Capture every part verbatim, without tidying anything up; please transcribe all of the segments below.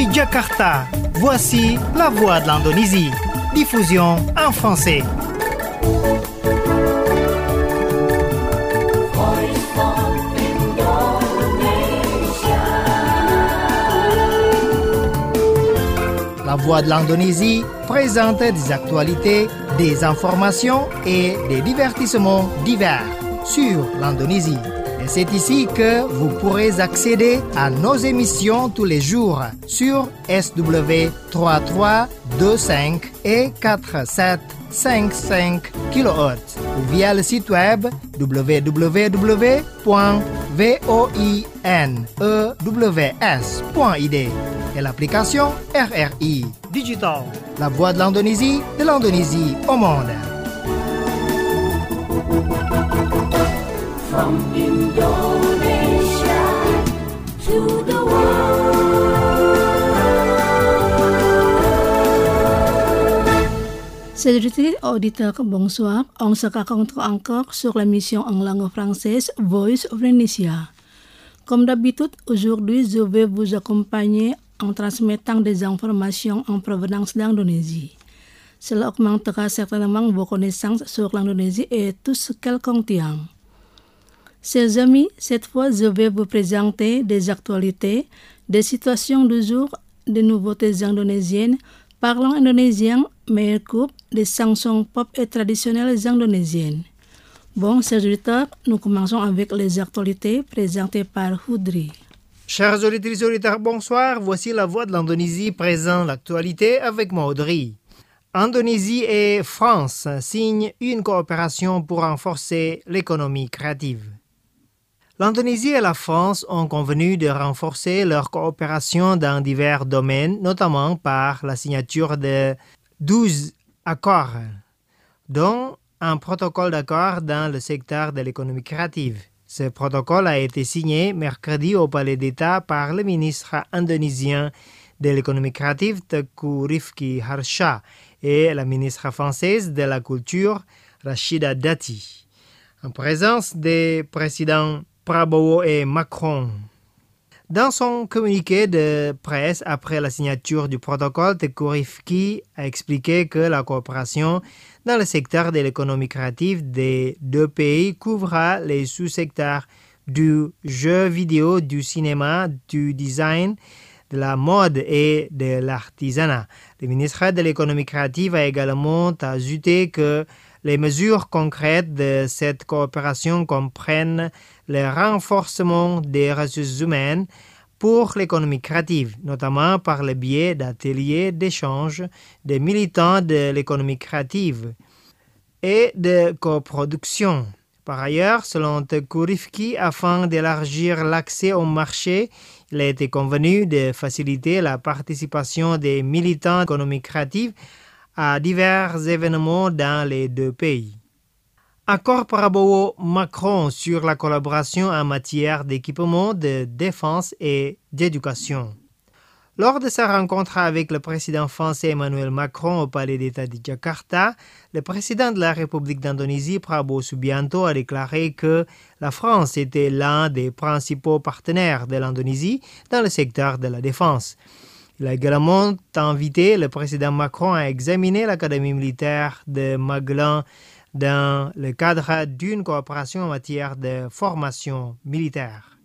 Jakarta, voici la voix de l'Indonésie. Diffusion en français. La voix de l'Indonésie présente des actualités, des informations et des divertissements divers sur l'Indonésie. Et c'est ici que vous pourrez accéder à nos émissions tous les jours sur S W trois trois deux cinq et quatre sept cinq cinq kilohertz ou via le site web w w w point voinews point i d et l'application R R I Digital, la voix de l'Indonésie, de l'Indonésie au monde. From Indonesia to the world. Chers auditeurs, bonsoir. On se rencontre encore sur l'émission en langue française Voice of Indonesia. Comme d'habitude, aujourd'hui, je vais vous accompagner en transmettant des informations en provenance d'Indonésie. Cela augmentera certainement vos connaissances sur l'Indonésie et tout ce qu'elle contient. Chers amis, cette fois, je vais vous présenter des actualités, des situations du jour, des nouveautés indonésiennes, parlant indonésien, meilleure coupe, des chansons pop et traditionnelles indonésiennes. Bon, chers auditeurs, nous commençons avec les actualités présentées par Houdri. Chers auditeurs et auditeurs, bonsoir. Voici la voix de l'Indonésie présente l'actualité avec moi, Audrey. Indonésie et France signent une coopération pour renforcer l'économie créative. L'Indonésie et la France ont convenu de renforcer leur coopération dans divers domaines, notamment par la signature de douze accords, dont un protocole d'accord dans le secteur de l'économie créative. Ce protocole a été signé mercredi au Palais d'État par le ministre indonésien de l'économie créative Teuku Rifki Harsha et la ministre française de la Culture Rachida Dati, en présence des présidents Prabowo et Macron. Dans son communiqué de presse après la signature du protocole, Teuku Rifki a expliqué que la coopération dans le secteur de l'économie créative des deux pays couvrira les sous-secteurs du jeu vidéo, du cinéma, du design, de la mode et de l'artisanat. Le ministre de l'économie créative a également ajouté que les mesures concrètes de cette coopération comprennent le renforcement des ressources humaines pour l'économie créative, notamment par le biais d'ateliers d'échange des militants de l'économie créative et de coproduction. Par ailleurs, selon Teuku Rifki, afin d'élargir l'accès au marché, il a été convenu de faciliter la participation des militants de l'économie créative à divers événements dans les deux pays. Accord Prabowo-Macron sur la collaboration en matière d'équipement, de défense et d'éducation. Lors de sa rencontre avec le président français Emmanuel Macron au Palais d'État de Jakarta, le président de la République d'Indonésie, Prabowo Subianto, a déclaré que la France était l'un des principaux partenaires de l'Indonésie dans le secteur de la défense. Il a également invité le président Macron à examiner l'Académie militaire de Magelang dans le cadre d'une coopération en matière de formation militaire.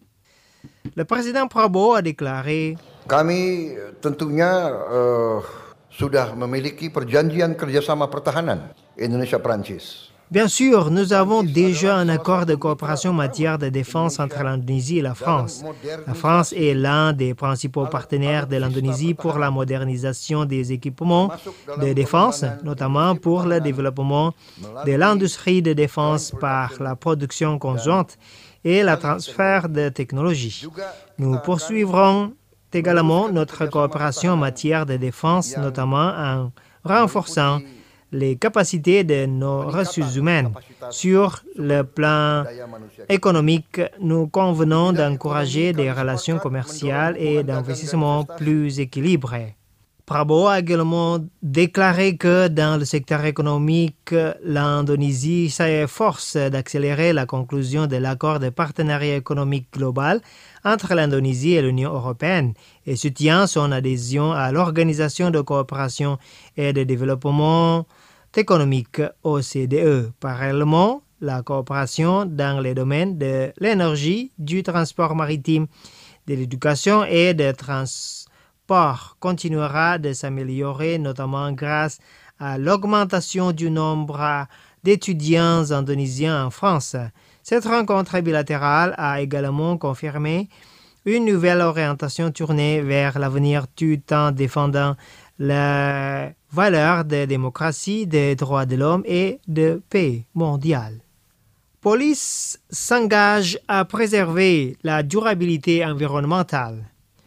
Le président Prabowo a déclaré: Kami tentunya uh, sudah memiliki perjanjian kerjasama pertahanan Indonesia-Prancis. Bien sûr, nous avons déjà un accord de coopération en matière de défense entre l'Indonésie et la France. La France est l'un des principaux partenaires de l'Indonésie pour la modernisation des équipements de défense, notamment pour le développement de l'industrie de défense par la production conjointe et le transfert de technologies. Nous poursuivrons également notre coopération en matière de défense, notamment en renforçant les capacités de nos ressources humaines. Sur le plan économique, nous convenons d'encourager des relations commerciales et d'investissement plus équilibrées. Prabowo a également déclaré que dans le secteur économique, l'Indonésie s'efforce d'accélérer la conclusion de l'accord de partenariat économique global entre l'Indonésie et l'Union européenne et soutient son adhésion à l'Organisation de coopération et de développement économique O C D E. Parallèlement, la coopération dans les domaines de l'énergie, du transport maritime, de l'éducation et des transports continuera de s'améliorer, notamment grâce à l'augmentation du nombre d'étudiants indonésiens en France. Cette rencontre bilatérale a également confirmé une nouvelle orientation tournée vers l'avenir tout en défendant les valeurs de démocratie, des droits de l'homme et de paix mondiale. Police s'engage à préserver la durabilité environnementale.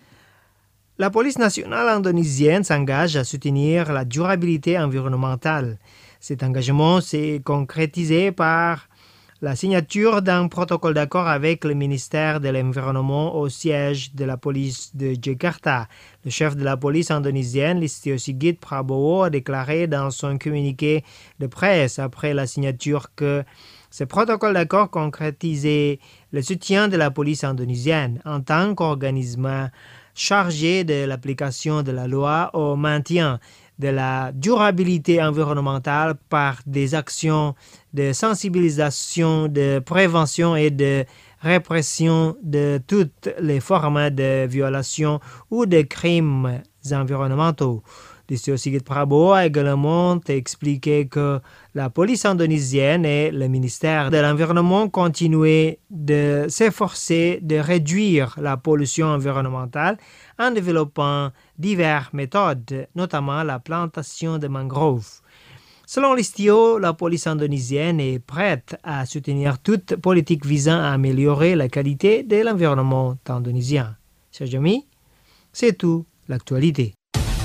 La police nationale indonésienne s'engage à soutenir la durabilité environnementale. Cet engagement s'est concrétisé par la signature d'un protocole d'accord avec le ministère de l'Environnement au siège de la police de Jakarta. Le chef de la police indonésienne, Listio Sigit Prabowo, a déclaré dans son communiqué de presse après la signature que ce protocole d'accord concrétisait le soutien de la police indonésienne en tant qu'organisme chargé de l'application de la loi au maintien de la durabilité environnementale par des actions de sensibilisation, de prévention et de répression de toutes les formes de violations ou de crimes environnementaux. Listio Sigit Prabowo a également expliqué que la police indonésienne et le ministère de l'Environnement continuaient de s'efforcer de réduire la pollution environnementale en développant diverses méthodes, notamment la plantation de mangroves. Selon Listio, la police indonésienne est prête à soutenir toute politique visant à améliorer la qualité de l'environnement indonésien. Chers amis, c'est tout l'actualité.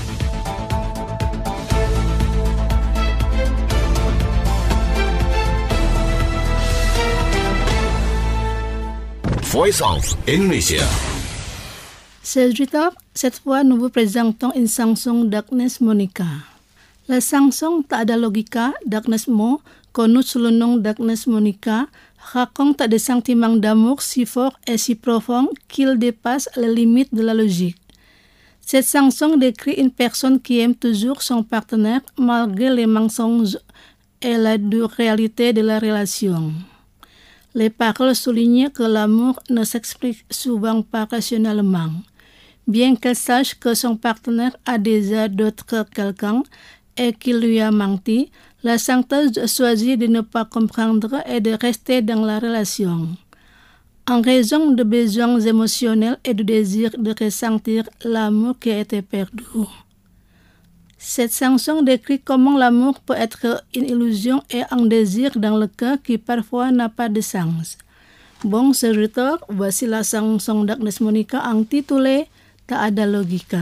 Voice of Indonesia. C'est Rita, cette fois nous vous présentons une chanson d'Agnes Monica. La chanson Tak Ada Logika d'Agnes Mo, connue sous le nom d'Agnes Monica, raconte des sentiments d'amour si forts et si profonds qu'ils dépassent les limites de la logique. Cette chanson décrit une personne qui aime toujours son partenaire malgré les mensonges et la dure réalité de la relation. Les paroles soulignent que l'amour ne s'explique souvent pas rationnellement. Bien qu'elle sache que son partenaire a déjà d'autres quelqu'un et qu'il lui a menti, la chanteuse choisit de ne pas comprendre et de rester dans la relation. En raison de besoins émotionnels et du désir de ressentir l'amour qui a été perdu. Cette chanson décrit comment l'amour peut être une illusion et un désir dans le cœur qui parfois n'a pas de sens. Bon serviteur, voici la chanson d'Agnes Monica intitulée Tak Ada Logika.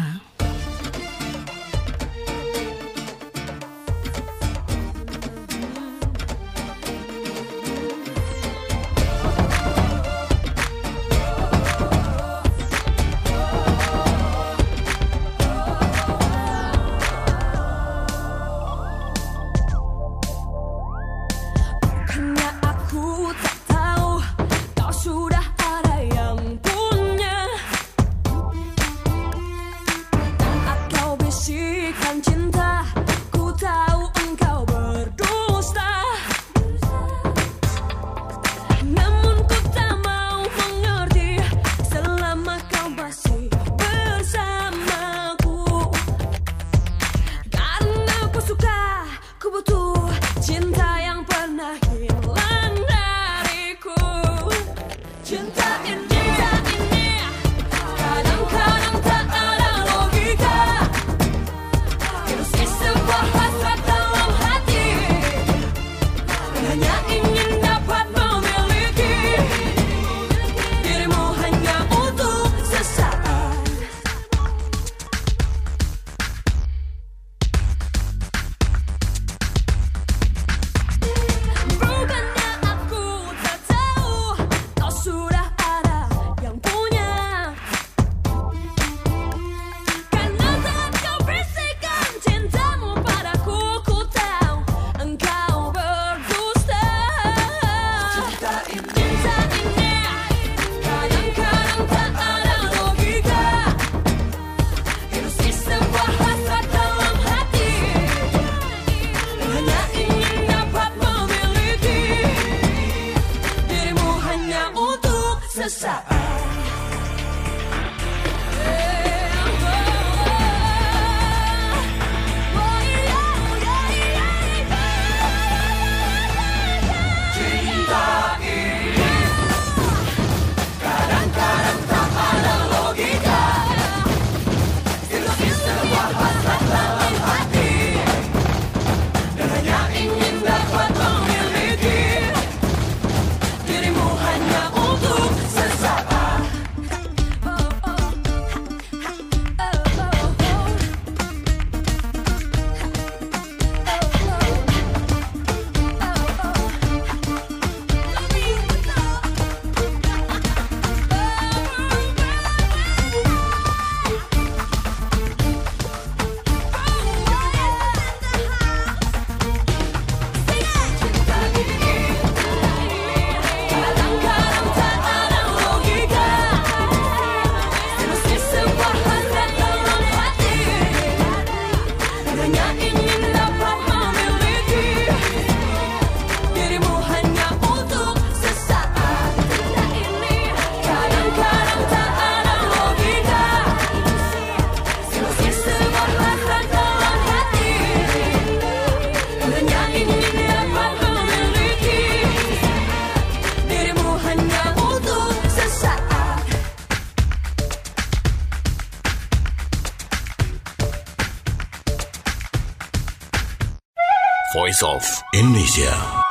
of Indonesia.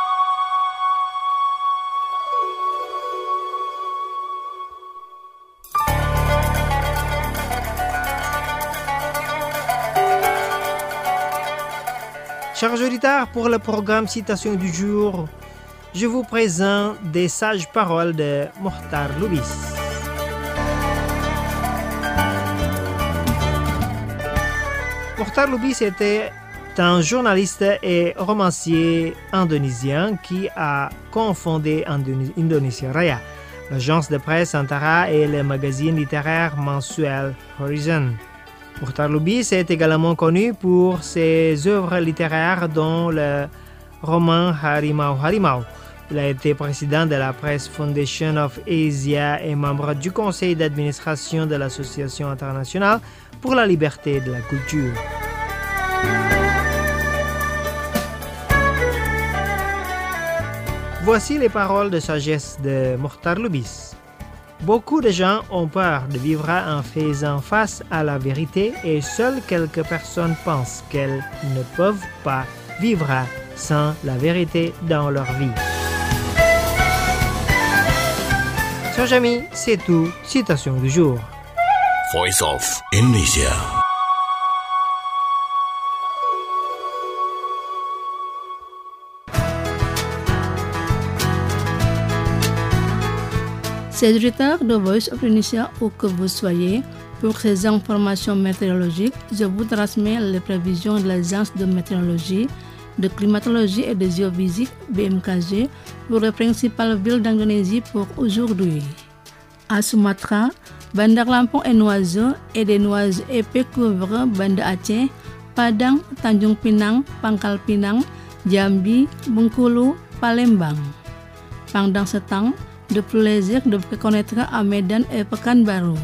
Chers auditeurs, pour le programme Citation du jour, je vous présente des sages paroles de Mohtar Lubis. Mohtar Lubis était un journaliste et romancier indonésien qui a cofondé Indonesia Raya, l'agence de presse Antara et le magazine littéraire mensuel Horizon. Mohtar Lubis est également connu pour ses œuvres littéraires dont le roman Harimau Harimau. Il a été président de la Press Foundation of Asia et membre du conseil d'administration de l'Association internationale pour la liberté de la culture. Voici les paroles de sagesse de Mohtar Lubis. Beaucoup de gens ont peur de vivre en faisant face à la vérité et seules quelques personnes pensent qu'elles ne peuvent pas vivre sans la vérité dans leur vie. Chers amis, c'est tout. Citation du jour. Voice of Indonesia. C'est le retard de Voice of Indonesia où que vous soyez. Pour ces informations météorologiques, je vous transmets les prévisions de l'Agence de météorologie, de climatologie et de géophysique B M K G pour les principales villes d'Indonésie pour aujourd'hui. À Sumatra, Bandar Lampung est nuageux et des nuages épais couvrent Banda Aceh, Padang, Tanjung Pinang, Pangkal Pinang, Jambi, Bengkulu, Palembang. Pendant ce temps, de plus légers devraient connaître à Medan et Pekanbaru.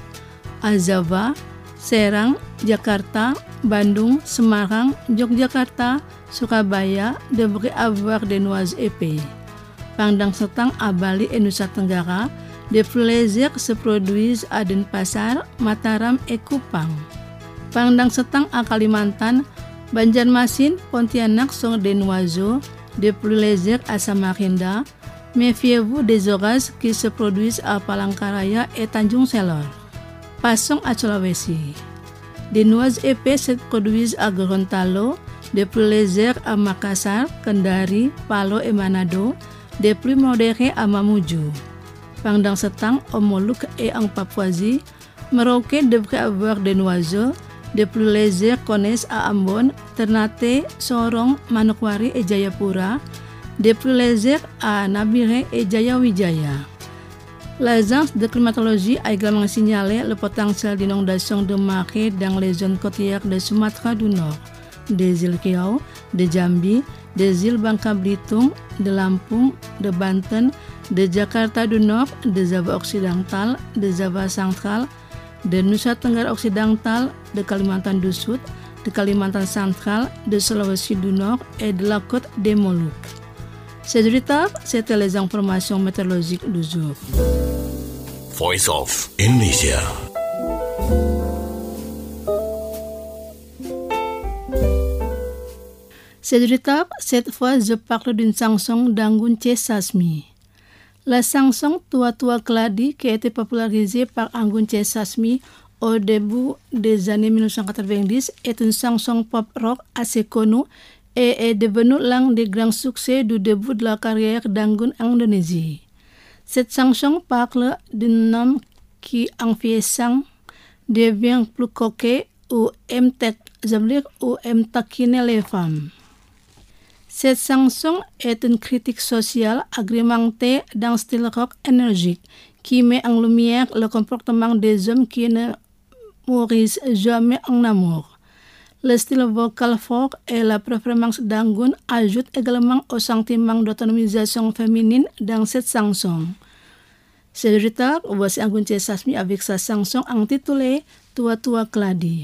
À Java, Serang, Jakarta, Bandung, Semarang, Yogyakarta, Surabaya devraient avoir des nuages épais. Pendant ce temps, à Bali et Nusa Tenggara, des plus légers se produisent à Denpasar, Mataram et Kupang. Pendant ce temps, à Kalimantan, Banjarmasin, Pontianak sont des nuages, des plus légers à Samarinda. Méfiez-vous des orages qui se produisent à Palangkaraya et Tanjung Selor. Passons à Sulawesi. Des nuages épais se produisent à Gorontalo, des plus légers à Makassar, Kendari, Palo et Manado, des plus modérés à Mamuju. Pendant ce temps, au Moluques et en Papouasie, Merauke devrait avoir des nuages, des plus légers connaissent à Ambon, Ternate, Sorong, Manokwari et Jayapura, des plus légers à Nabire et Jayawijaya. L'agence de climatologie a également signalé le potentiel d'inondation de marée dans les zones côtières de Sumatra du Nord, des îles Riau, de Jambi, des îles Bangka Belitung, de Lampung, de Banten, de Jakarta du Nord, de Java Occidental, de Java Central, de Nusa Tenggara Occidental, de Kalimantan du Sud, de Kalimantan Central, de Sulawesi du Nord et de la côte des Moluques. C'est du retard, c'était les informations météorologiques du jour. Voice of Indonesia. C'est du retard, cette fois je parle d'une chanson d'Anggun C. Sasmi. La chanson Tua Tua Keladi qui a été popularisée par Anggun C. Sasmi au début des années dix-neuf cent quatre-vingt-dix est une chanson pop rock assez connue et est devenue l'un des grands succès du début de la carrière d'Anggun en Indonésie. Cette chanson parle d'un homme qui, en vieillissant, devient plus coquet ou aime, ou aime taquiner les femmes. Cette chanson est une critique sociale agrémentée d'un style rock énergique qui met en lumière le comportement des hommes qui ne mourissent jamais en amour. Le style vocal fort et la performance d'Anggun ajoutent également au sentiment d'autonomisation féminine dans cette chanson. C'est le retard, voici Anggun C. Sasmi avec sa chanson intitulée Tua Tua Keladi.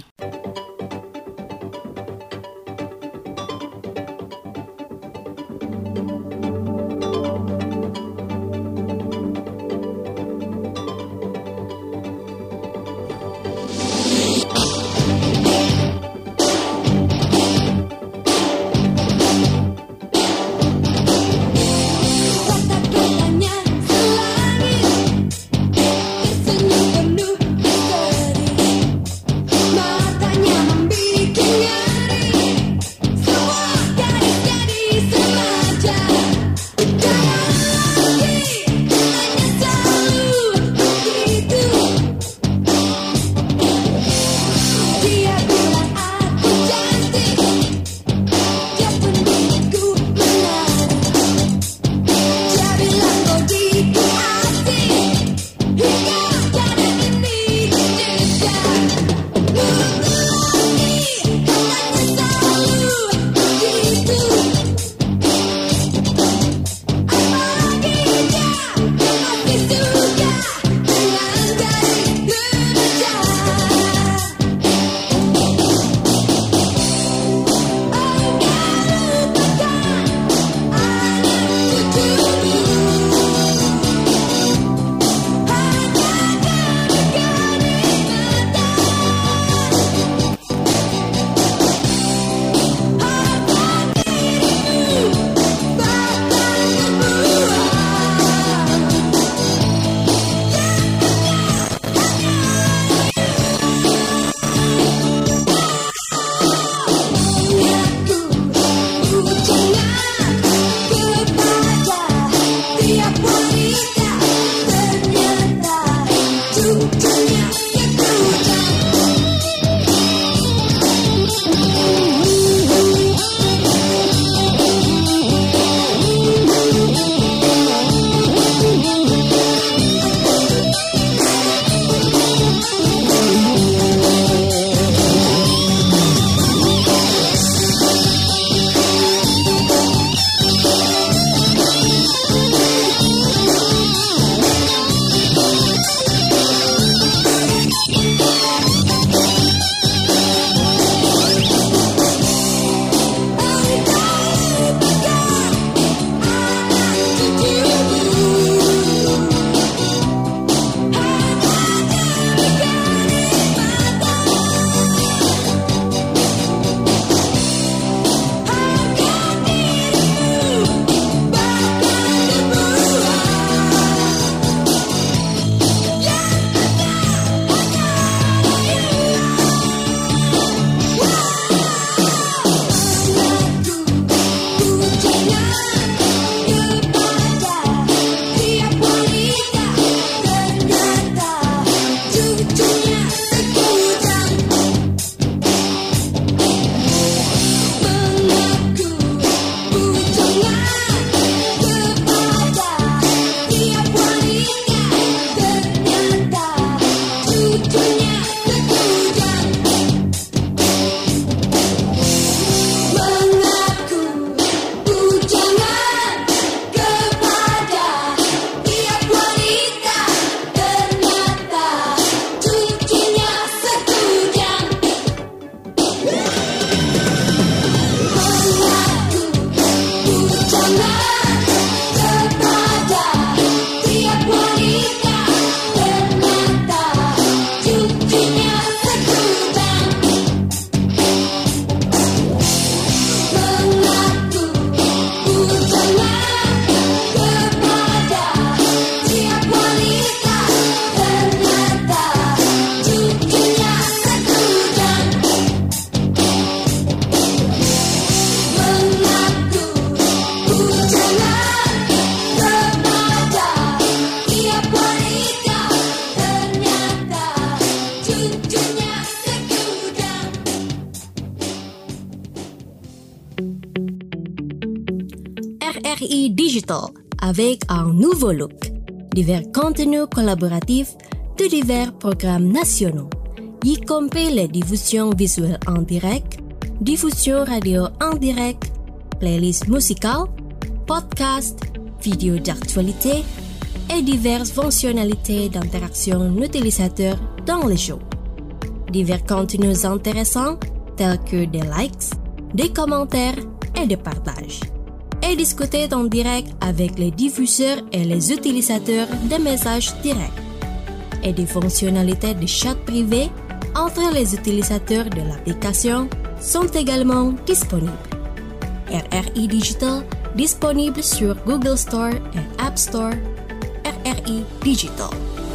R I Digital avec un nouveau look, divers contenus collaboratifs de divers programmes nationaux, y compris les diffusions visuelles en direct, diffusion radio en direct, playlists musicales, podcasts, vidéos d'actualité et diverses fonctionnalités d'interaction utilisateur dans les shows. Divers contenus intéressants tels que des likes, des commentaires et des partages. Et discuter en direct avec les diffuseurs et les utilisateurs des messages directs. Et des fonctionnalités de chat privé entre les utilisateurs de l'application sont également disponibles. R R I Digital disponible sur Google Store et App Store. R R I Digital.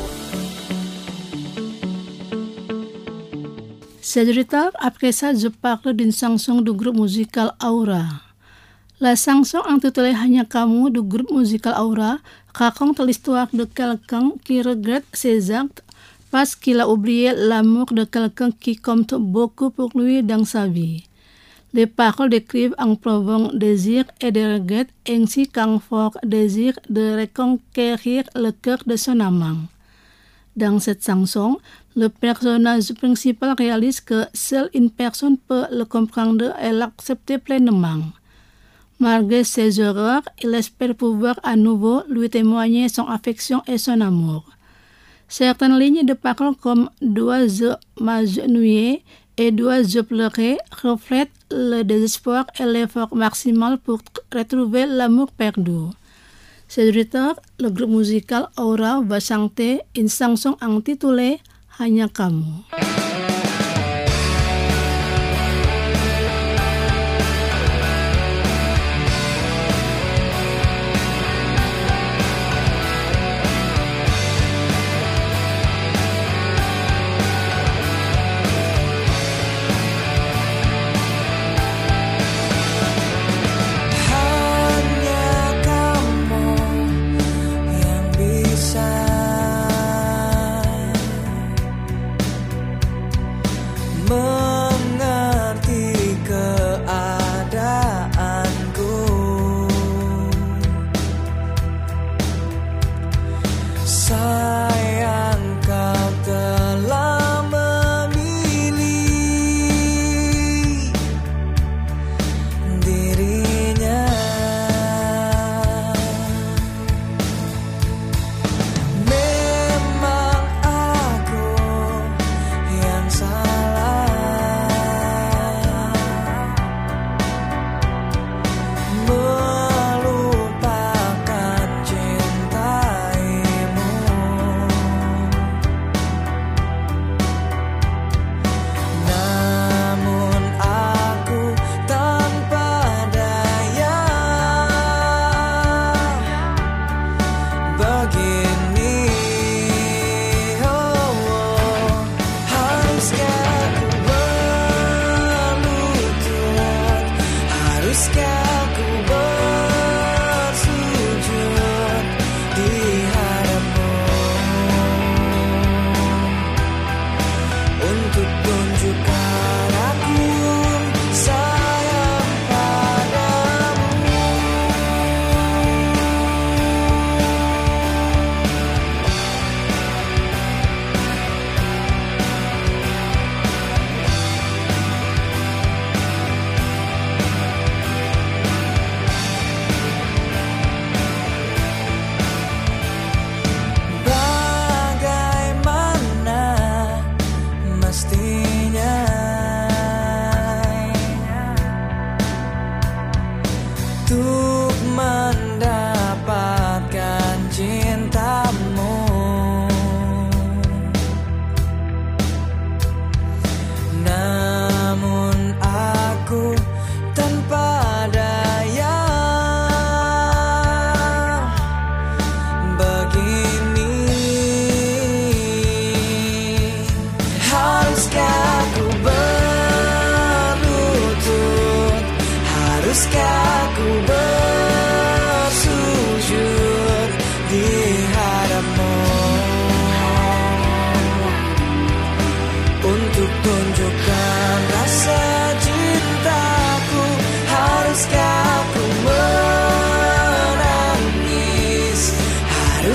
Cédric, après ça, je parle d'une chanson du groupe musical Aura. La chanson intitulée Hanya Kamu du groupe musical Aura raconte l'histoire de quelqu'un qui regrette ses actes parce qu'il a oublié l'amour de quelqu'un qui compte beaucoup pour lui dans sa vie. Les paroles décrivent un profond désir et de regret ainsi qu'un fort désir de reconquérir le cœur de son amant. Dans cette chanson, le personnage principal réalise que seule une personne peut le comprendre et l'accepter pleinement. Malgré ses erreurs, il espère pouvoir à nouveau lui témoigner son affection et son amour. Certaines lignes de paroles comme « dois-je m'agenouiller » et « dois-je pleurer » reflètent le désespoir et l'effort maximal pour retrouver l'amour perdu. Cédric, le groupe musical Aura va chanter une chanson intitulée Hanya Kamu. Haruskah ku ber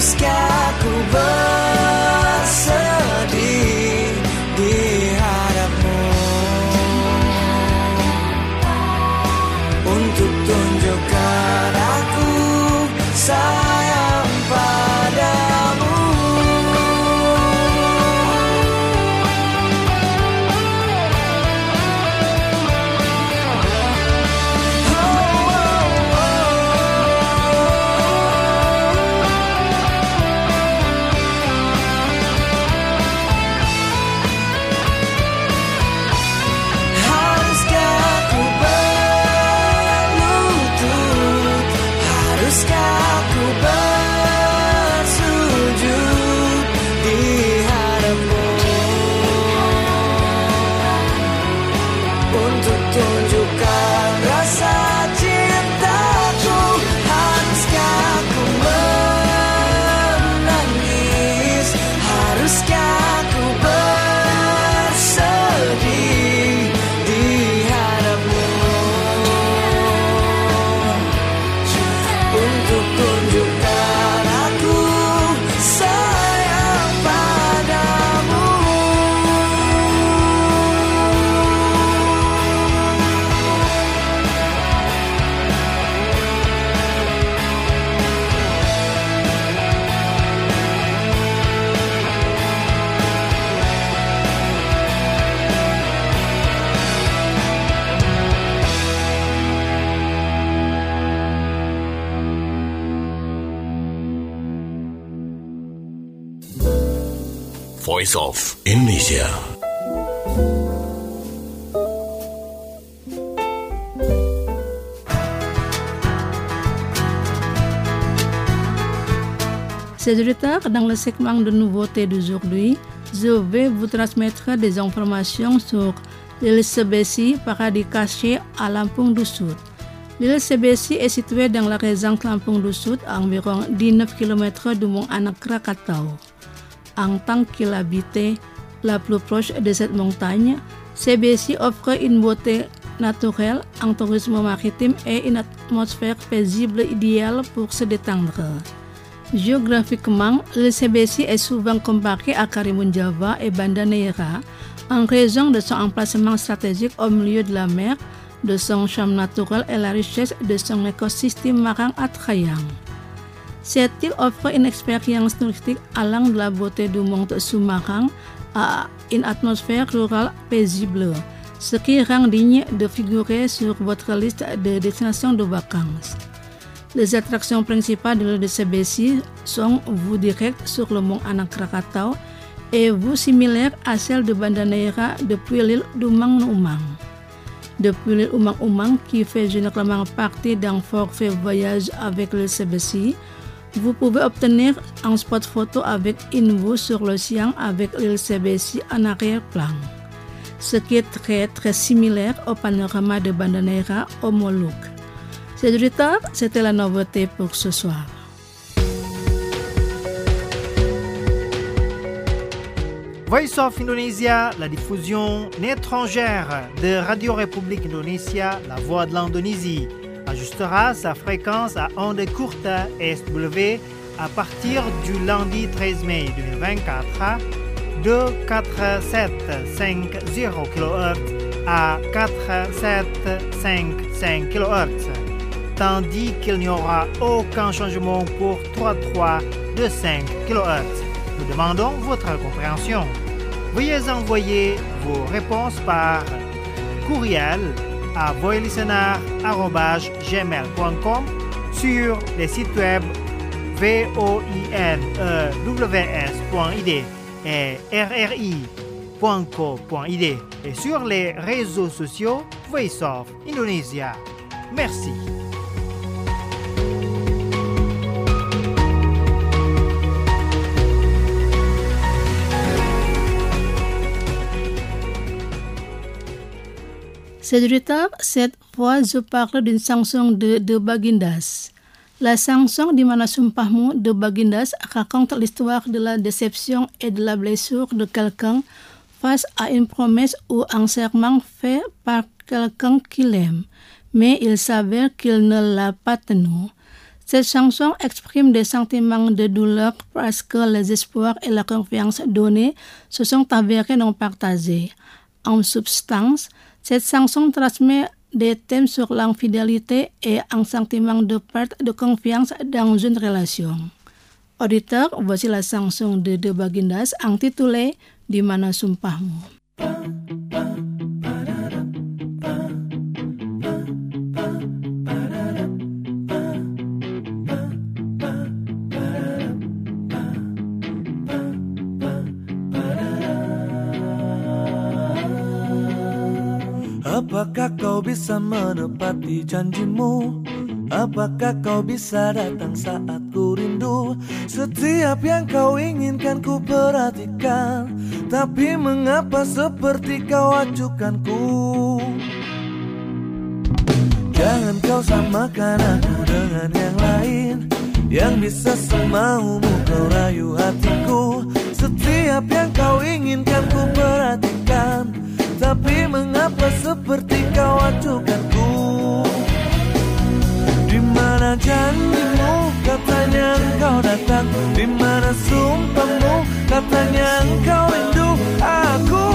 Haruskah ku bersedih di hadapmu untuk tunjukkan aku sayang padamu. Voice of Indonesia. Chers auditeurs, dans le segment de nouveautés d'aujourd'hui, je vais vous transmettre des informations sur l'île Sebesi, paradis caché à Lampung du Sud. L'île Sebesi est située dans la région Lampung du Sud, à environ dix-neuf kilomètres du mont Anak Krakatau. En tant qu'il habitait la plus proche de cette montagne, Sebesi offre une beauté naturelle, un tourisme maritime et une atmosphère paisible idéale pour se détendre. Géographiquement, l'île Sebesi est souvent comparée à Karimun Jawa et Banda Neira en raison de son emplacement stratégique au milieu de la mer, de son charme naturel et la richesse de son écosystème marin attrayant. Cette île offre une expérience touristique allant de la beauté du monde sous-marin à une atmosphère rurale paisible, ce qui rend digne de figurer sur votre liste de destinations de vacances. Les attractions principales de l'île de Sebesi sont vues directes sur le mont Anak Krakatau et vues similaires à celles de Banda Neira depuis l'île d'Umang Umang. Depuis l'île Umang Umang, qui fait généralement partie d'un forfait voyage avec l'île Sebesi, vous pouvez obtenir un spot photo avec une vue sur l'océan avec l'île Sebesi en arrière-plan, ce qui est très très similaire au panorama de Banda Neira au Molucc. Chers auditeurs, c'était la nouveauté pour ce soir. Voice of Indonesia, la diffusion étrangère de Radio République Indonésia, la voix de l'Indonésie, ajustera sa fréquence à ondes courtes S W à partir du lundi treize mai deux mille vingt-quatre de quatre mille sept cent cinquante kilohertz à quatre mille sept cent cinquante-cinq kilohertz, tandis qu'il n'y aura aucun changement pour trois virgule trois de cinq kilohertz. Nous demandons votre compréhension. Veuillez envoyer vos réponses par courriel à voilistener arobase gmail point com sur les sites web voinews point I D et r r i point co point I D et sur les réseaux sociaux Voice of Indonesia. Merci. Chers auditeurs, cette fois je parle d'une chanson de De Bagindas. La chanson di mana sumpahmu de Bagindas raconte l'histoire de la déception et de la blessure de quelqu'un face à une promesse ou un serment fait par quelqu'un qu'il aime, mais il s'avère qu'il ne l'a pas tenu. Cette chanson exprime des sentiments de douleur parce que les espoirs et la confiance donnée se sont avérés non partagés. En substance, cette chanson transmet des thèmes sur l'infidélité et un sentiment de perte de confiance dans une relation. Auditeur, voici la chanson de The Bagindas intitulée Di Mana Sumpahmu. Apakah kau bisa menepati janjimu? Apakah kau bisa datang saat ku rindu? Setiap yang kau inginkan ku perhatikan, tapi mengapa seperti kau acukan ku? Jangan kau samakan aku dengan yang lain, yang bisa semaumu kau rayu hatiku. Setiap yang kau inginkan ku perhatikan, tapi mengapa seperti kau acukanku? Di mana janjimu katanya engkau datang? Di mana sumpahmu katanya engkau rindu aku?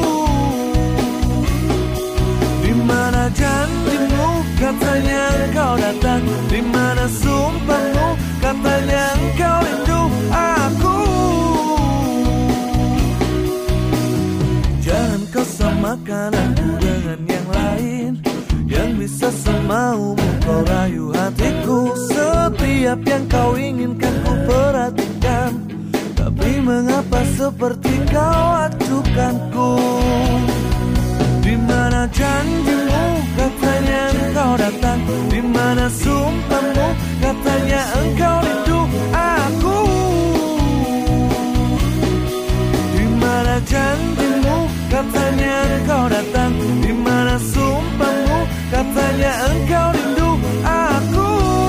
Di mana janjimu katanya engkau datang? Di mana sumpahmu katanya engkau rindu aku? Jangan kau samakan aku dengan yang lain, yang bisa semaumu kau rayu hatiku. Setiap yang kau inginkan ku perhatikan, tapi mengapa seperti kau acukanku? Di mana janjimu katanya engkau datang? Di mana sumpahmu katanya engkau rindu aku? Di mana janjimu katanya engkau datang? Di mana sumpahmu katanya engkau rindu aku?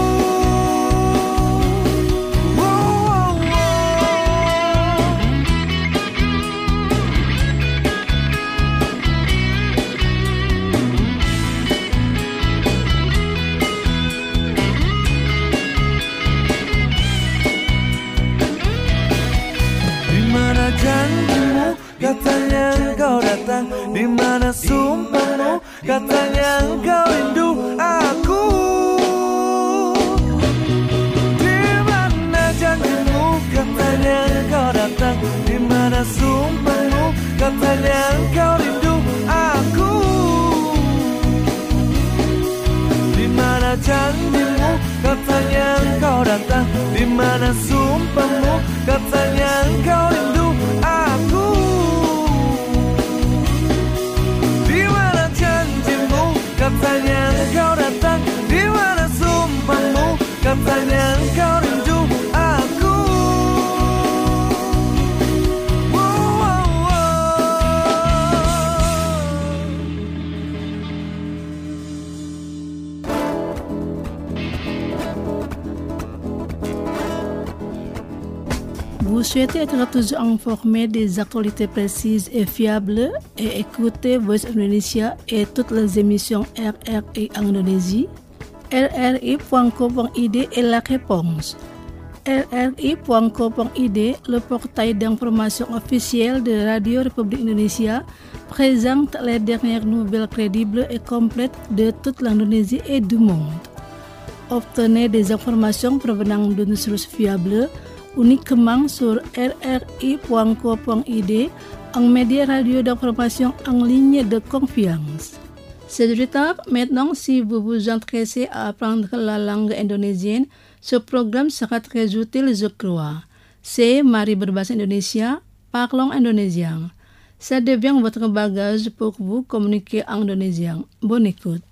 Oh, oh, oh. Di mana janjimu katanya engkau datang? Di mana sumpahmu katanya engkau rindu aku? Di mana janjimu katanya engkau datang? Di mana sumpahmu katanya engkau rindu aku? Di mana janjimu katanya engkau datang? Di mana sumpahmu katanya engkau rindu aku? Katanya engkau datang, di mana sumpahmu katanya engkau rindu aku? Oh, oh, Vous souhaitez être toujours informé des actualités précises et fiables et écouter Voice of Indonesia et toutes les émissions R R I en Indonésie? R R I point co point I D est la réponse. R R I point co point I D, le portail d'information officiel de Radio République Indonésia, présente les dernières nouvelles crédibles et complètes de toute l'Indonésie et du monde. Obtenez des informations provenant d'une source fiable uniquement sur R R I point co point I D, un média radio d'information en ligne de confiance. C'est du retard. Maintenant, si vous vous intéressez à apprendre la langue indonésienne, ce programme sera très utile, je crois. C'est Mari Berbahasa Indonesia, parlons indonésien. Ça devient votre bagage pour vous communiquer en indonésien. Bonne écoute.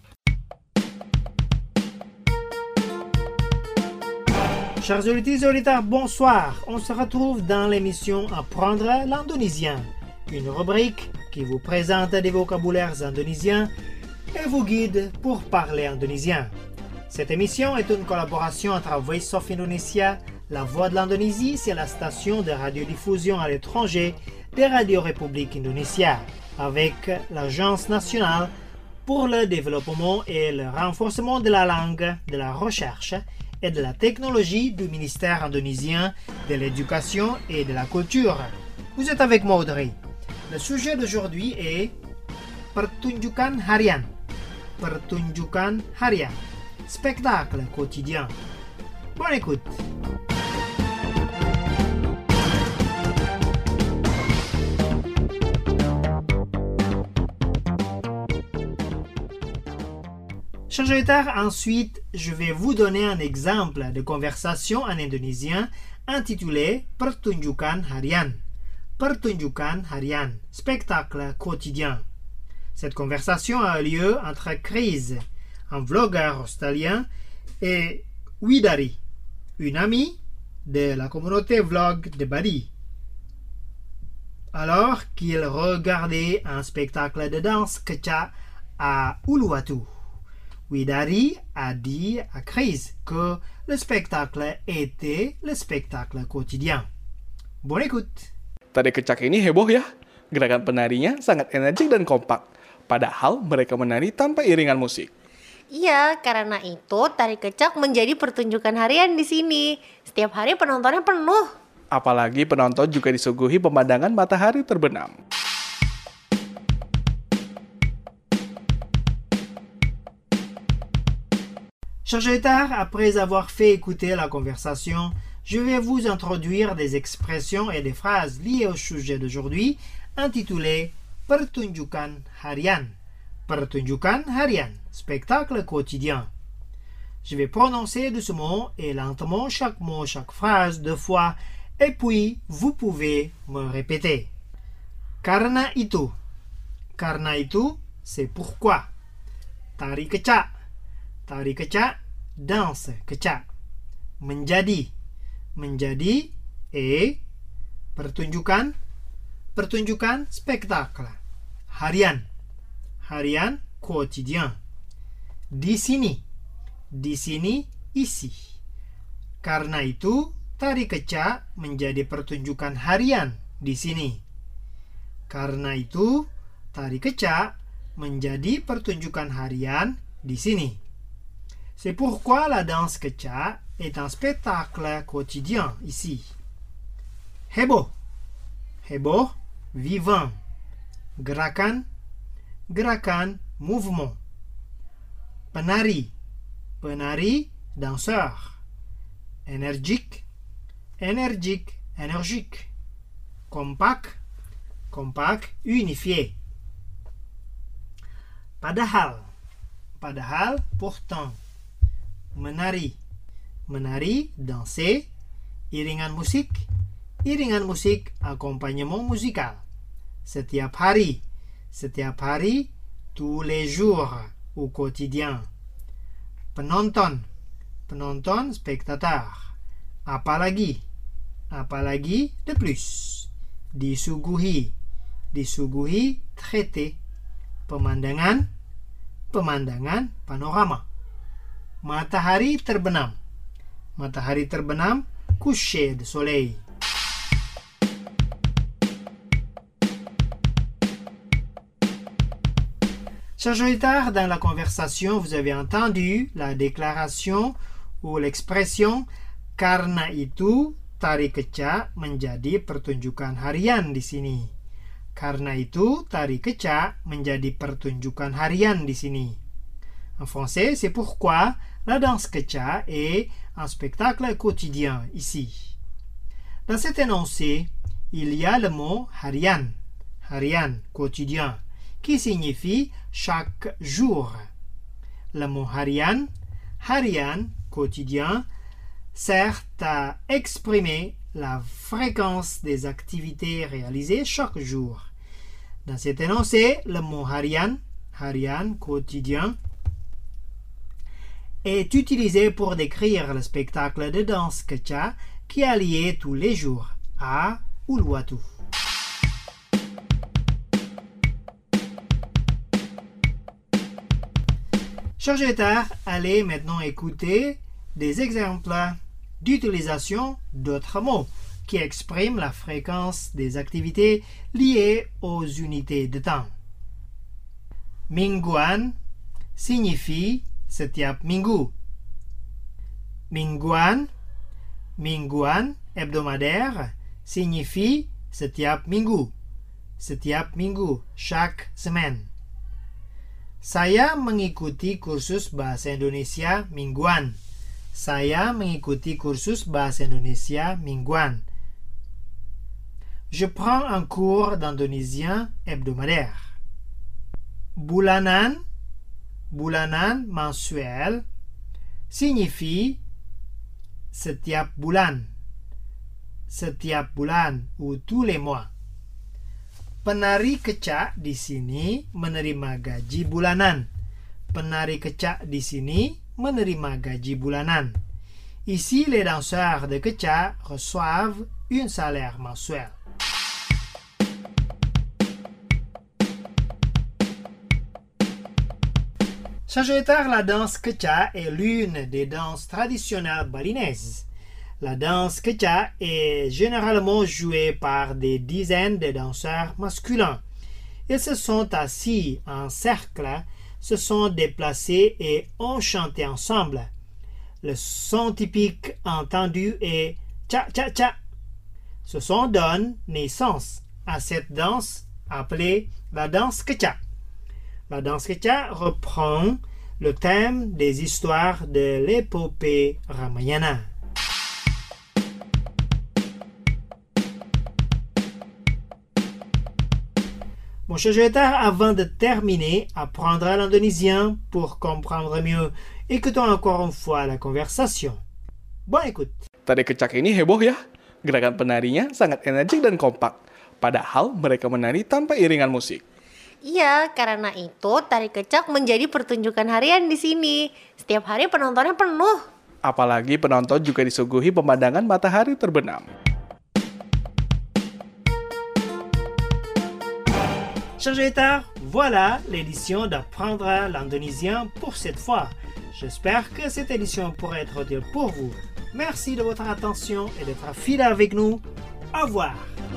Chers auditeurs et auditeurs, bonsoir. On se retrouve dans l'émission Apprendre l'indonésien, une rubrique qui vous présente des vocabulaires indonésiens et vous guide pour parler indonésien. Cette émission est une collaboration entre Voice of Indonesia, La Voix de l'Indonésie, c'est la station de radiodiffusion à l'étranger de Radio République Indonésia, avec l'Agence nationale pour le développement et le renforcement de la langue, de la recherche et de la technologie du ministère indonésien de l'éducation et de la culture. Vous êtes avec moi Audrey. Le sujet d'aujourd'hui est Pertunjukan Harian. Pertunjukan Harian. Spectacle quotidien. Bonne écoute. Chers auditeurs, ensuite, je vais vous donner un exemple de conversation en indonésien intitulé Pertunjukan Harian. Pertunjukan Harian, spectacle quotidien. Cette conversation a lieu entre Chris, un vlogueur australien, et Widari, une amie de la communauté vlog de Bali. Alors qu'ils regardaient un spectacle de danse kecak à Uluwatu, Widari a dit à Chris que le spectacle était le spectacle quotidien. Bonne écoute. Tari kecak ini heboh ya. Gerakan penarinya sangat energik dan kompak. Padahal mereka menari tanpa iringan musik. Iya, karena itu tari kecak menjadi pertunjukan harian di sini. Setiap hari penontonnya penuh. Apalagi penonton juga disuguhi pemandangan matahari terbenam. Chers auditeurs, après avoir fait écouter la conversation, je vais vous introduire des expressions et des phrases liées au sujet d'aujourd'hui, intitulé Pertunjukan Harian. Pertunjukan Harian, spectacle quotidien. Je vais prononcer doucement et lentement chaque mot, chaque phrase deux fois, et puis vous pouvez me répéter. Karena itu. Karena itu, c'est pourquoi. Tari kecak. Tari kecak, danse kecak. Menjadi. Menjadi et pertunjukan. Pertunjukan, spectacle. Harian. Harian, quotidien. Di sini. Di sini, ici. Karena itu, tari kecak menjadi pertunjukan harian di sini. Karena itu, tari kecak menjadi pertunjukan harian di sini. C'est pourquoi la danse kecak est un spectacle quotidien ici. Heboh. Heboh, vivant. Gerakan. Gerakan, mouvement. Penari. Penari, danseur. Énergique. Énergique, énergique. Compact. Compact, unifié. Padahal. Padahal, pourtant. Menari. Menari, danser. Iringan musik. Iringan musik, accompagnement musical. Setiap hari. Setiap hari, tous les jours, au quotidien. Penonton. Penonton, spectateur. Apalagi. Apalagi, de plus. Disuguhi. Disuguhi, traité. Pemandangan. Pemandangan, panorama. Matahari terbenam. Matahari terbenam, coucher de soleil. Chers auditeurs, dans la conversation, vous avez entendu la déclaration ou l'expression karena itu tari kecak menjadi pertunjukan harian di sini. Karena itu tari kecak menjadi pertunjukan harian di sini. En français, c'est pourquoi la danse kecak est un spectacle quotidien ici. Dans cet énoncé, il y a le mot harian, harian, quotidien, qui signifie chaque jour. Le mot harian, harian, quotidien, sert à exprimer la fréquence des activités réalisées chaque jour. Dans cet énoncé, le mot harian, harian, quotidien, est utilisé pour décrire le spectacle de danse kecak qui a lieu tous les jours à Uluwatu. Chers auditeurs, allez maintenant écouter des exemples d'utilisation d'autres mots qui expriment la fréquence des activités liées aux unités de temps. Mingguan signifie setiap minggu. Mingguan, mingguan, hebdomadaire, signifie setiap minggu. Setiap minggu, chaque semaine. Saya mengikuti kursus bahasa Indonesia mingguan. Saya mengikuti kursus bahasa Indonesia mingguan. Je prends un cours d'indonésien hebdomadaire. Bulanan, bulanan mensuel, signifie setiap bulan. Setiap bulan ou tous les mois. Penari kecak di sini menerima gaji bulanan. Penari kecak di sini menerima gaji bulanan. Ici, les danseurs de kecak reçoivent un salaire mensuel. Sagittaire, la danse kecak est l'une des danses traditionnelles balinaises. La danse kecak est généralement jouée par des dizaines de danseurs masculins. Ils se sont assis en cercle, se sont déplacés et ont chanté ensemble. Le son typique entendu est cha-cha-cha. Ce son donne naissance à cette danse appelée la danse kecak. La danse kecak reprend le thème des histoires de l'épopée Ramayana. Mon cher Sagittaire, avant de terminer, apprendre l'indonésien pour comprendre mieux. Écoutons encore une fois la conversation. Bonne écoute. Tari kecak ini heboh ya. Gerakan penarinya sangat energik dan kompak. Padahal mereka menari tanpa iringan musik. Iya, karena itu tari kecak menjadi pertunjukan harian di sini. Setiap hari penontonnya penuh. Apalagi penonton juga disuguhi pemandangan matahari terbenam. Sagittaire, voilà l'édition d'apprendre l'indonésien pour cette fois. J'espère que cette édition pourra être utile pour vous. Merci de votre attention et d'être fidèle avec nous. Au revoir.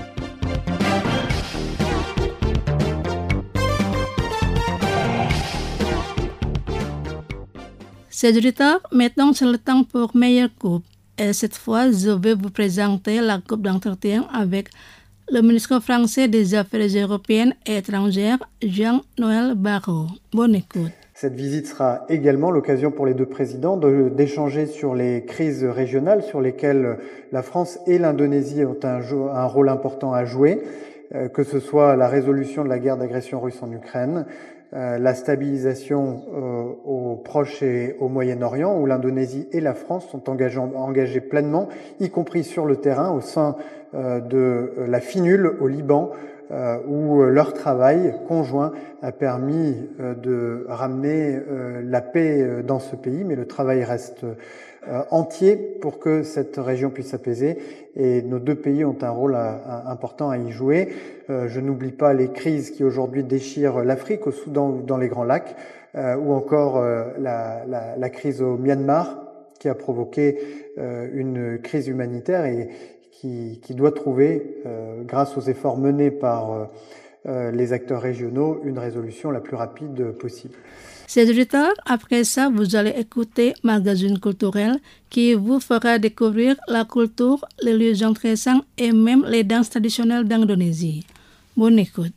Sagittaire, maintenant c'est le temps pour meilleure coupe. Et cette fois, je vais vous présenter la coupe d'entretien avec le ministre français des Affaires européennes et étrangères, Jean-Noël Barrot. Bonne écoute. Cette visite sera également l'occasion pour les deux présidents de, d'échanger sur les crises régionales sur lesquelles la France et l'Indonésie ont un, un rôle important à jouer, euh, que ce soit la résolution de la guerre d'agression russe en Ukraine, euh, la stabilisation euh, au Proche et au Moyen-Orient, où l'Indonésie et la France sont engagés, engagés pleinement, y compris sur le terrain, au sein euh, de la FINUL au Liban, Euh, où leur travail conjoint a permis euh, de ramener euh, la paix euh, dans ce pays, mais le travail reste euh, entier pour que cette région puisse s'apaiser, et nos deux pays ont un rôle à, à, important à y jouer. Euh, je n'oublie pas les crises qui aujourd'hui déchirent l'Afrique, au Soudan ou dans les Grands Lacs, euh, ou encore euh, la, la, la crise au Myanmar, qui a provoqué euh, une crise humanitaire et Qui, qui doit trouver, euh, grâce aux efforts menés par euh, les acteurs régionaux, une résolution la plus rapide possible. Sagittaire, après ça, vous allez écouter Magazine culturel qui vous fera découvrir la culture, les lieux intéressants et même les danses traditionnelles d'Indonésie. Bonne écoute.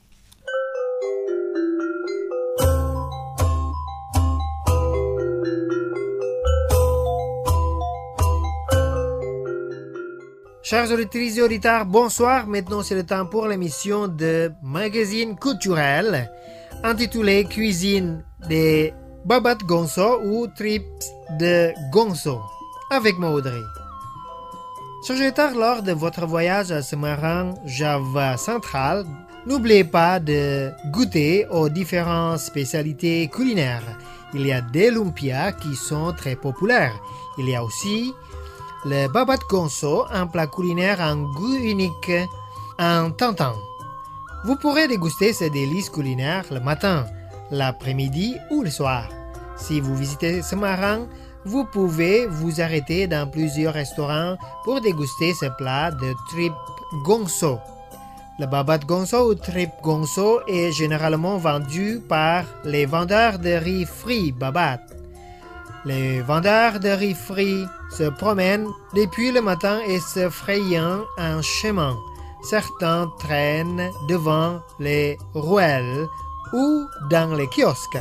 Chers auditrices et auditeurs, bonsoir. Maintenant, c'est le temps pour l'émission de Magazine culturel intitulée Cuisine des babat gongso ou trips de gongso avec moi Audrey. Sagittaire, lors de votre voyage à Semarang, Java central, n'oubliez pas de goûter aux différentes spécialités culinaires. Il y a des lumpias qui sont très populaires. Il y a aussi le babat gongso, un plat culinaire en goût unique en tentant. Vous pourrez déguster ces délices culinaires le matin, l'après-midi ou le soir. Si vous visitez Semarang, vous pouvez vous arrêter dans plusieurs restaurants pour déguster ce plat de trip gongso. Le babat gongso ou trip gongso est généralement vendu par les vendeurs de riz frit babat. Les vendeurs de riz frits se promènent depuis le matin et se frayant un chemin. Certains traînent devant les ruelles ou dans les kiosques.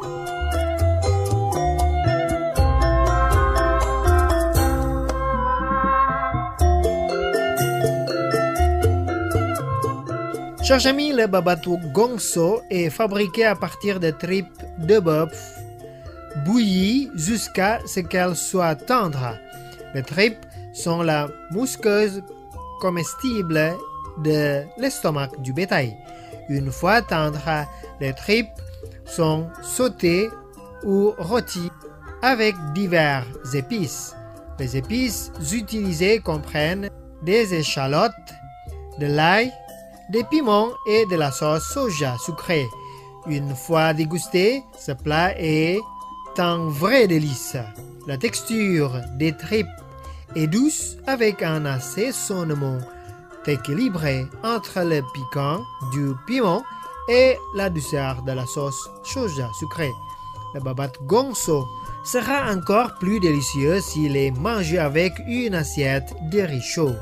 Chers amis, le babatu gongso est fabriqué à partir de tripes de bœuf bouillies jusqu'à ce qu'elles soient tendres. Les tripes sont la mousqueuse comestible de l'estomac du bétail. Une fois tendres, les tripes sont sautées ou rôties avec diverses épices. Les épices utilisées comprennent des échalotes, de l'ail, des piments et de la sauce soja sucrée. Une fois dégusté, ce plat est un vrai délice. La texture des tripes est douce avec un assaisonnement équilibré entre le piquant du piment et la douceur de la sauce soja sucrée. Le babat gongso sera encore plus délicieux s'il est mangé avec une assiette de riz chaud.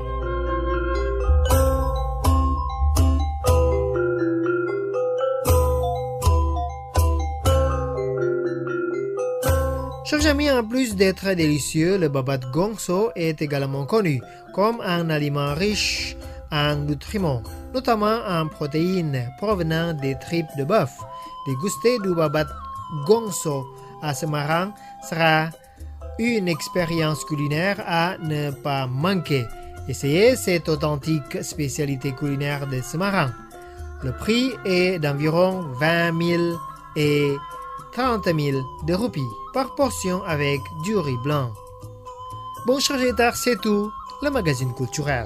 Chers amis, en plus d'être délicieux, le babat gongso est également connu comme un aliment riche en nutriments, notamment en protéines provenant des tripes de bœuf. Déguster du babat gongso à Semarang sera une expérience culinaire à ne pas manquer. Essayez cette authentique spécialité culinaire de Semarang. Le prix est d'environ vingt mille et trente mille de roupies par portion avec du riz blanc. Bon, chers auditeurs, c'est tout, le magazine culturel.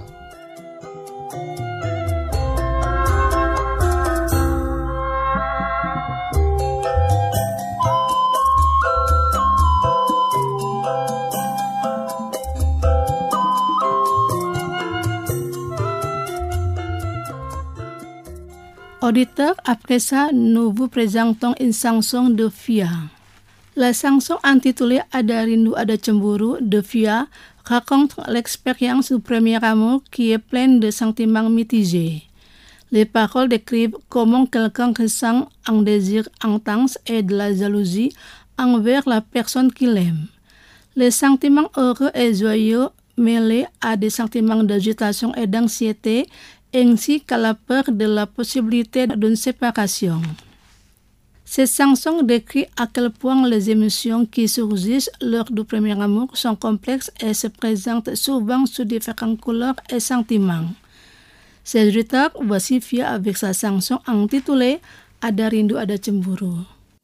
Auditeurs, après ça, nous vous présentons une chanson de Fia. La chanson intitulée Ada Rindu Ada Cemburu de Fia raconte l'expérience du premier amour qui est pleine de sentiments mitigés. Les paroles décrivent comment quelqu'un ressent un désir intense et de la jalousie envers la personne qu'il aime. Les sentiments heureux et joyeux mêlés à des sentiments d'agitation et d'anxiété ainsi qu'à la peur de la possibilité d'une séparation. Cette chanson décrit à quel point les émotions qui surgissent lors du premier amour sont complexes et se présentent souvent sous différentes couleurs et sentiments. C'est auditeurs, voici Fia avec sa chanson intitulée Ada Rindu Ada Cemburu.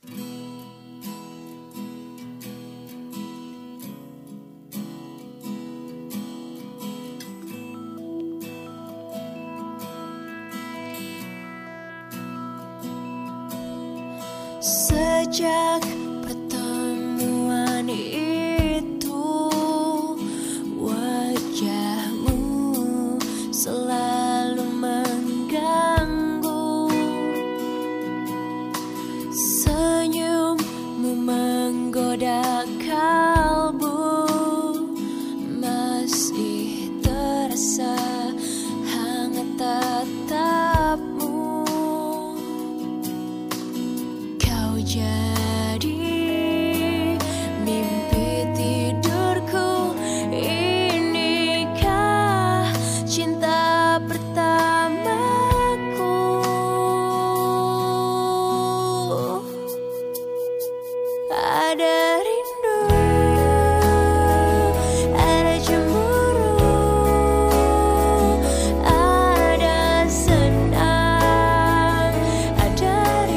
Sejak pertemuan itu, wajahmu selalu mengganggu. Senyummu menggoda kalbu, masih terasa hangat tatapmu. Jadi mimpi tidurku, inikah cinta pertamaku. Ada rindu, ada cemburu, ada senang, ada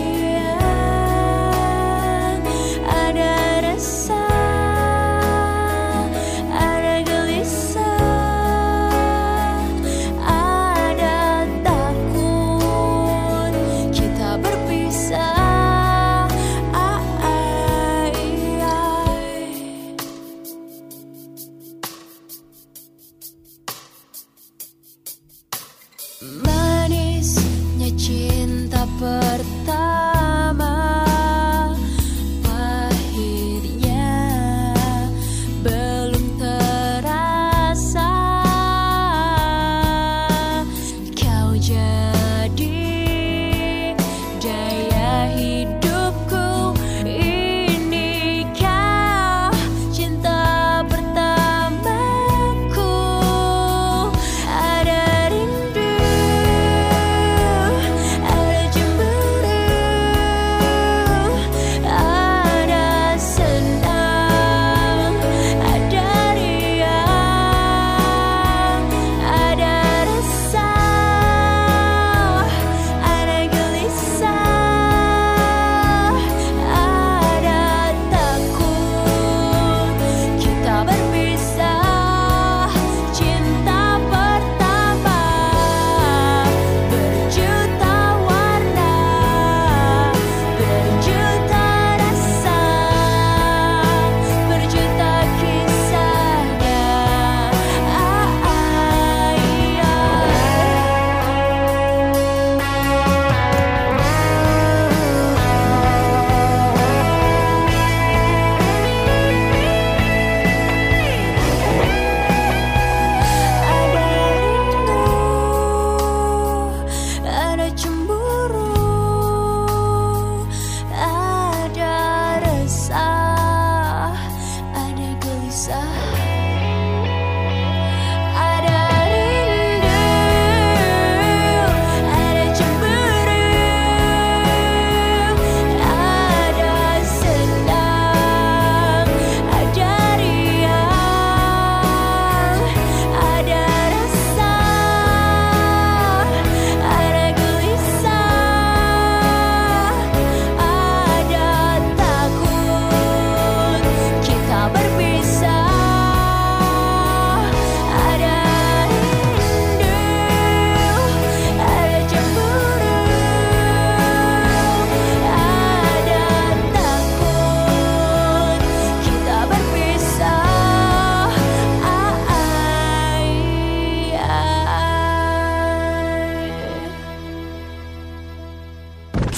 manisnya cinta pertama, pahitnya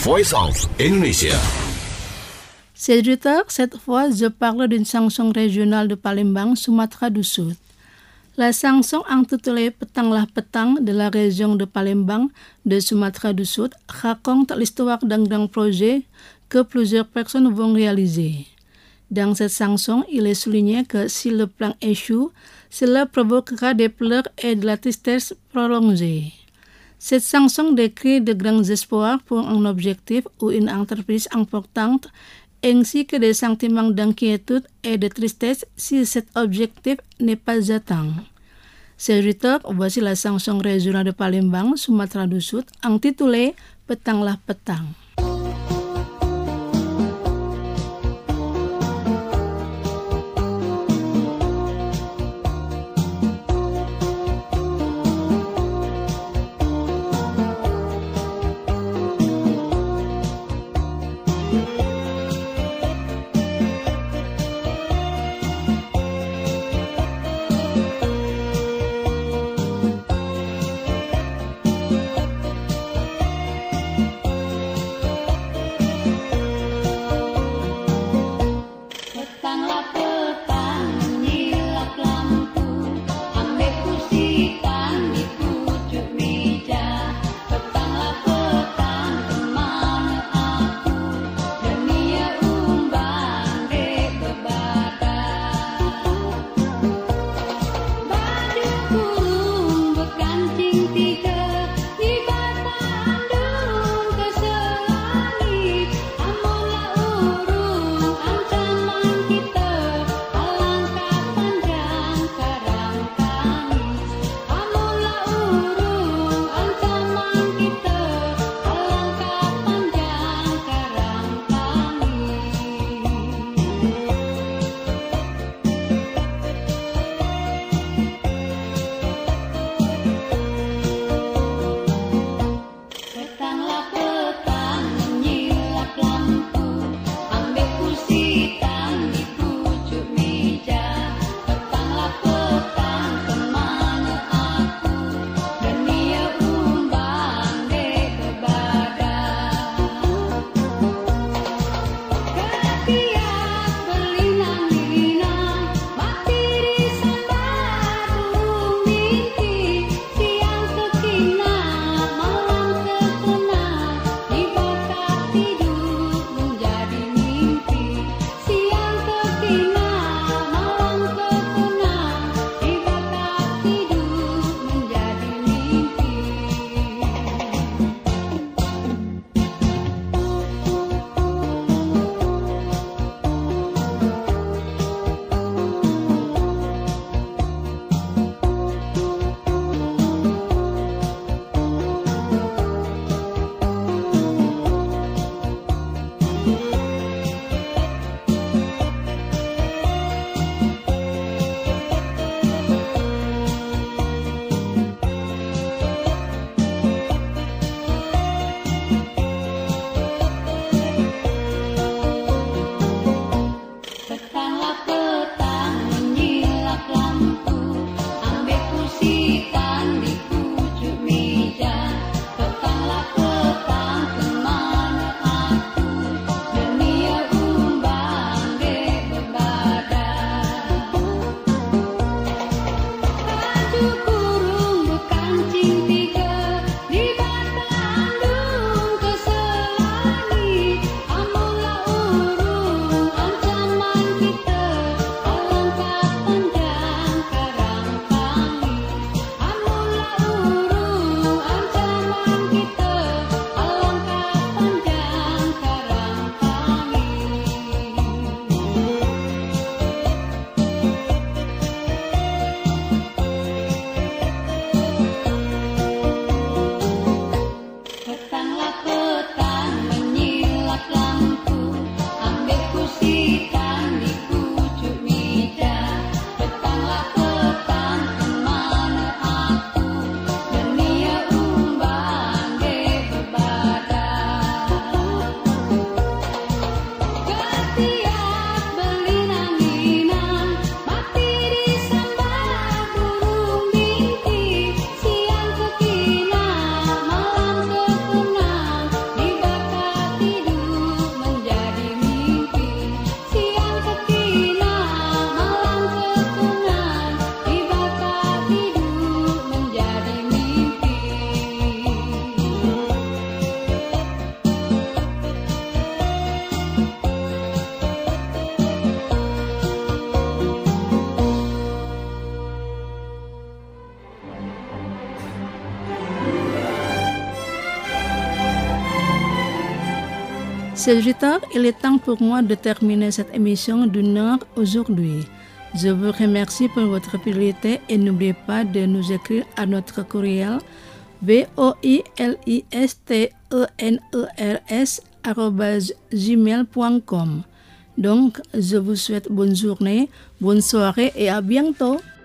Voice of Indonesia. C'est cette fois, je parle d'une chanson régionale de Palembang, Sumatra du Sud. La chanson intitulée Petanglah Petang de la région de Palembang de Sumatra du Sud raconte l'histoire d'un grand projet que plusieurs personnes vont réaliser. Dans cette chanson, il est souligné que si le plan échoue, cela provoquera des pleurs et de la tristesse prolongée. Cette chanson décrit de grands espoirs pour un objectif ou une entreprise importante, ainsi que des sentiments d'inquiétude et de tristesse si cet objectif n'est pas atteint. C'est Ritok, voici la chanson régionale de Palembang, Sumatra du Sud, intitulée Petanglah Petang. C'est tard, il est temps pour moi de terminer cette émission d'une heure aujourd'hui. Je vous remercie pour votre fidélité et n'oubliez pas de nous écrire à notre courriel v o i l i s t e n e r s arobase gmail point com. Donc, je vous souhaite bonne journée, bonne soirée et à bientôt.